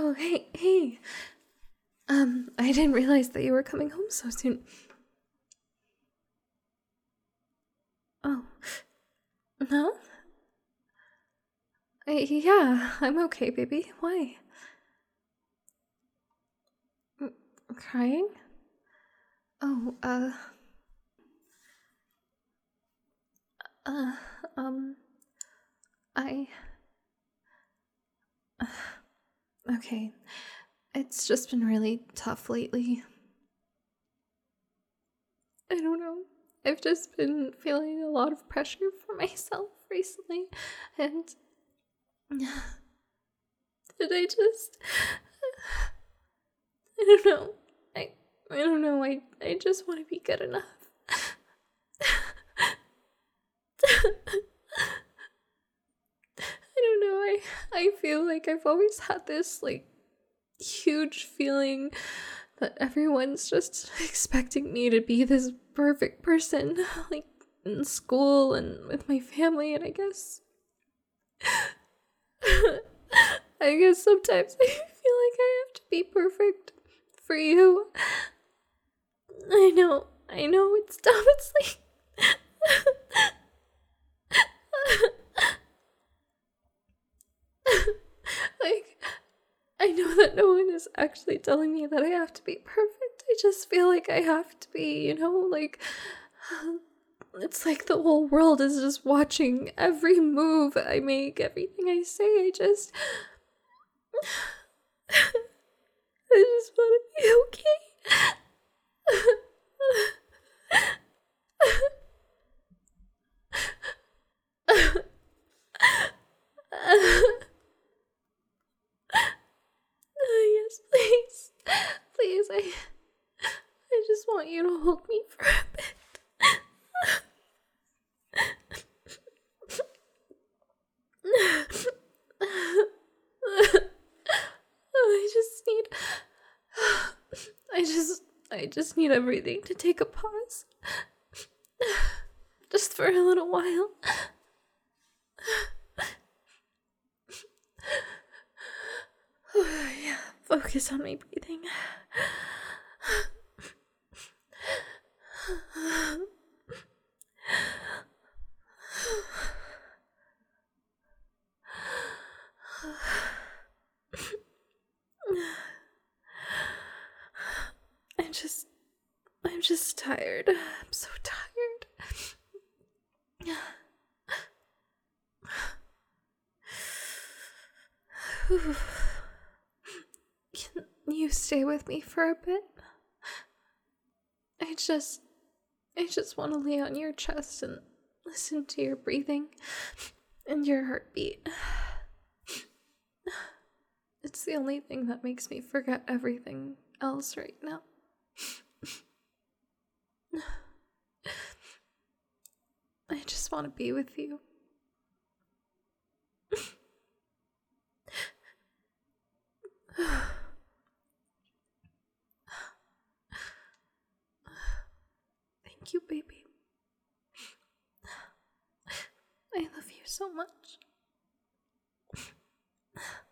Oh, hey, hey. I didn't realize that you were coming home so soon. Oh, no? Yeah, I'm okay, baby. Why? Mm, Crying? Oh, uh, um, I. Okay. It's just been really tough lately. I don't know. I've just been feeling a lot of pressure for myself recently, and. Did I just. I don't know. I. I don't know. I just want to be good enough. I don't know. I feel like I've always had this like huge feeling that everyone's just expecting me to be this perfect person, like in school and with my family, and I guess I guess sometimes I feel like I have to be perfect for you. I know it's dumb. It's like like I know that no one is actually telling me that I have to be perfect. I just feel like I have to be, like it's like the whole world is just watching every move I make, everything I say. I just want to be okay. Yes, please. Please, I just want you to hold me for a bit. I just need I just need everything to take a pause. Just for a little while. Yeah, focus on my breathing. I'm just I'm just tired. I'm so tired. Can you stay with me for a bit? I just I just want to lay on your chest and listen to your breathing and your heartbeat. It's the only thing that makes me forget everything else right now. I just want to be with you. Thank you, baby. I love you so much.